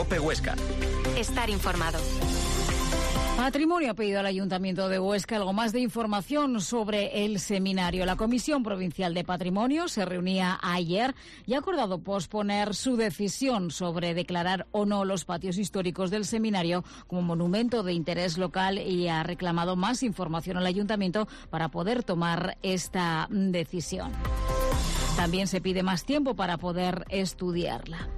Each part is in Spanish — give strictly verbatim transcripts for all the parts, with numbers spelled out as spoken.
COPE Huesca. Estar informado. Patrimonio ha pedido al Ayuntamiento de Huesca algo más de información sobre el seminario. La Comisión Provincial de Patrimonio se reunía ayer y ha acordado posponer su decisión sobre declarar o no los patios históricos del seminario como monumento de interés local y ha reclamado más información al Ayuntamiento para poder tomar esta decisión. También se pide más tiempo para poder estudiarla.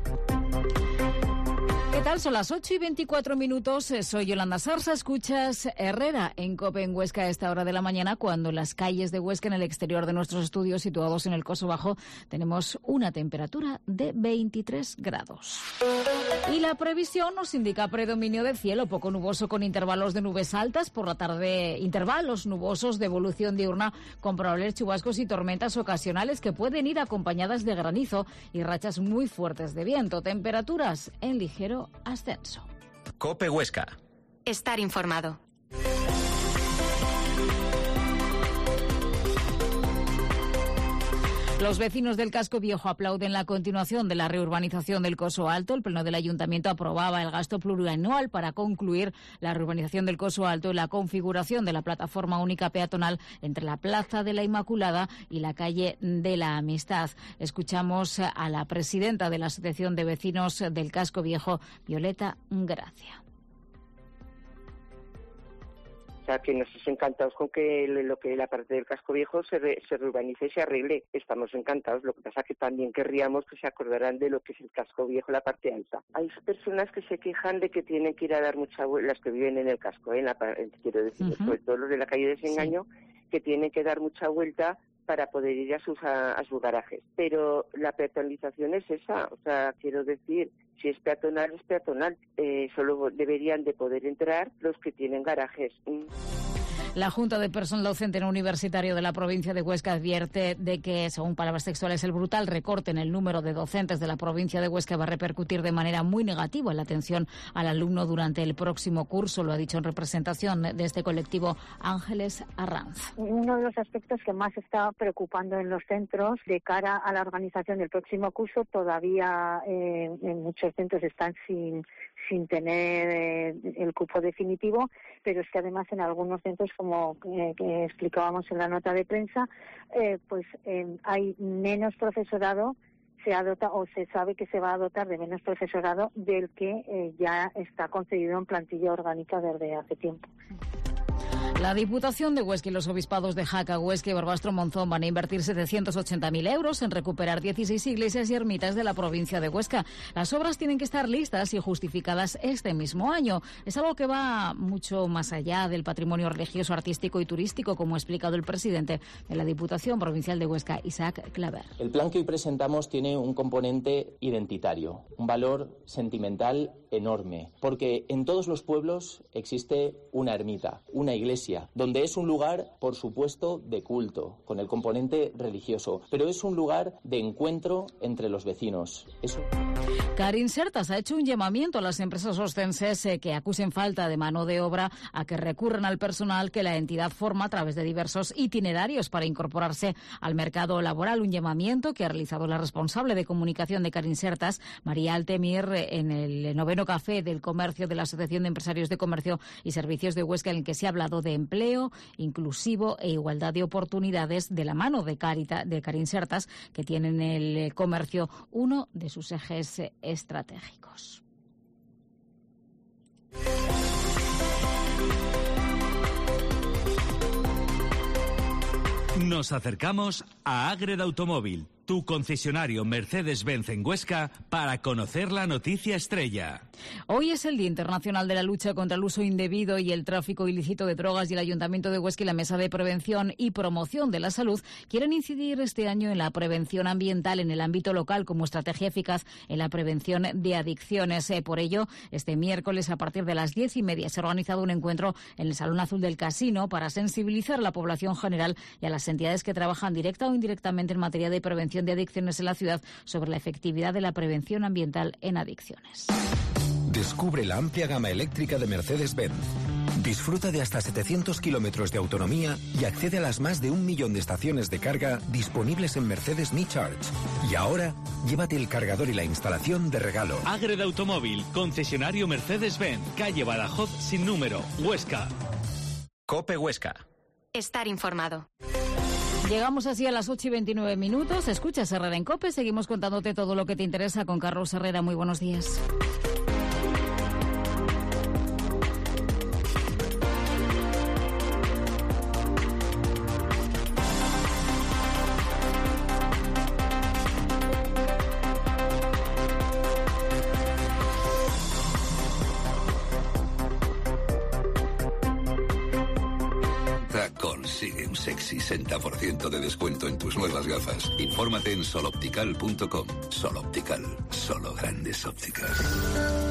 ¿Qué tal? Son las ocho y veinticuatro minutos. Soy Yolanda Sarsa. Escuchas Herrera en COPE en Huesca a esta hora de la mañana, cuando en las calles de Huesca, en el exterior de nuestros estudios situados en el Coso Bajo, tenemos una temperatura de veintitrés grados. Y la previsión nos indica predominio de cielo poco nuboso con intervalos de nubes altas. Por la tarde, intervalos nubosos de evolución diurna con probables chubascos y tormentas ocasionales que pueden ir acompañadas de granizo y rachas muy fuertes de viento. Temperaturas en ligero ascenso. COPE Huesca. Estar informado. Los vecinos del Casco Viejo aplauden la continuación de la reurbanización del Coso Alto. El Pleno del Ayuntamiento aprobaba el gasto plurianual para concluir la reurbanización del Coso Alto y la configuración de la plataforma única peatonal entre la Plaza de la Inmaculada y la calle de la Amistad. Escuchamos a la presidenta de la Asociación de Vecinos del Casco Viejo, Violeta Gracia. O sea, que nosotros encantados con que lo que la parte del Casco Viejo se, re, se reurbanice y se arregle. Estamos encantados. Lo que pasa que también querríamos que se acordaran de lo que es el Casco Viejo, la parte alta. Hay personas que se quejan de que tienen que ir a dar mucha vuelta, las que viven en el casco, ¿eh? en la, quiero decir, uh-huh. sobre todo los de la calle de Desengaño, sí. que tienen que dar mucha vuelta para poder ir a sus, a, a sus garajes. Pero la peatonalización es esa, o sea, quiero decir, si es peatonal, es peatonal. Eh, solo deberían de poder entrar los que tienen garajes. La Junta de Personal Docente no Universitario de la provincia de Huesca advierte de que, según palabras textuales, el brutal recorte en el número de docentes de la provincia de Huesca va a repercutir de manera muy negativa en la atención al alumno durante el próximo curso. Lo ha dicho en representación de este colectivo Ángeles Arranz. Uno de los aspectos que más está preocupando en los centros de cara a la organización del próximo curso, todavía eh, en muchos centros están sin sin tener eh, el cupo definitivo, pero es que además en algunos centros, como eh, que explicábamos en la nota de prensa, eh, pues eh, hay menos profesorado, se adota o se sabe que se va a dotar de menos profesorado del que eh, ya está concedido en plantilla orgánica desde hace tiempo. La Diputación de Huesca y los obispados de Jaca, Huesca y Barbastro Monzón van a invertir setecientos ochenta mil euros en recuperar dieciséis iglesias y ermitas de la provincia de Huesca. Las obras tienen que estar listas y justificadas este mismo año. Es algo que va mucho más allá del patrimonio religioso, artístico y turístico, como ha explicado el presidente de la Diputación Provincial de Huesca, Isaac Claver. El plan que hoy presentamos tiene un componente identitario, un valor sentimental enorme, porque en todos los pueblos existe una ermita, una iglesia, donde es un lugar, por supuesto, de culto, con el componente religioso, pero es un lugar de encuentro entre los vecinos. Es un... Carinsertas ha hecho un llamamiento a las empresas ostenses eh, que acusen falta de mano de obra a que recurran al personal que la entidad forma a través de diversos itinerarios para incorporarse al mercado laboral. Un llamamiento que ha realizado la responsable de comunicación de Carinsertas, María Altemir, en el noveno café del comercio de la Asociación de Empresarios de Comercio y Servicios de Huesca, en el que se ha hablado de empleo inclusivo e igualdad de oportunidades de la mano de, Carita, de Carinsertas, que tienen el comercio uno de sus ejes estratégicos. Nos acercamos a Ágreda Automóvil, tu concesionario Mercedes-Benz en Huesca, para conocer la noticia estrella. Hoy es el Día Internacional de la Lucha contra el Uso Indebido y el Tráfico Ilícito de Drogas, y el Ayuntamiento de Huesca y la Mesa de Prevención y Promoción de la Salud quieren incidir este año en la prevención ambiental en el ámbito local como estrategia eficaz en la prevención de adicciones. Eh, por ello, este miércoles a partir de las diez y media se ha organizado un encuentro en el Salón Azul del Casino para sensibilizar a la población general y a las entidades que trabajan directa o indirectamente en materia de prevención de adicciones en la ciudad sobre la efectividad de la prevención ambiental en adicciones. Descubre la amplia gama eléctrica de Mercedes-Benz. Disfruta de hasta setecientos kilómetros de autonomía y accede a las más de un millón de estaciones de carga disponibles en Mercedes Me Charge. Y ahora, llévate el cargador y la instalación de regalo. Ágreda Automóvil, concesionario Mercedes-Benz, calle Badajoz sin número, Huesca. COPE Huesca. Estar informado. Llegamos así a las ocho y veintinueve minutos. Escuchas Herrera en COPE. Seguimos contándote todo lo que te interesa con Carlos Herrera. Muy buenos días. Consigue un sexy sesenta por ciento de descuento en tus nuevas gafas. Infórmate en soloptical punto com. Soloptical, solo grandes ópticas.